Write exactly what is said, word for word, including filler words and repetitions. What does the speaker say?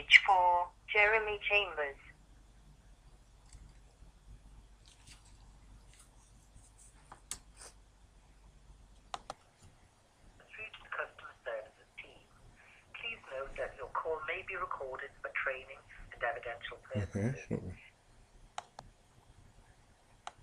message for Jeremy Chambers. Through to the customer services team. Please note that your call may be recorded for training and evidential purposes. Okay,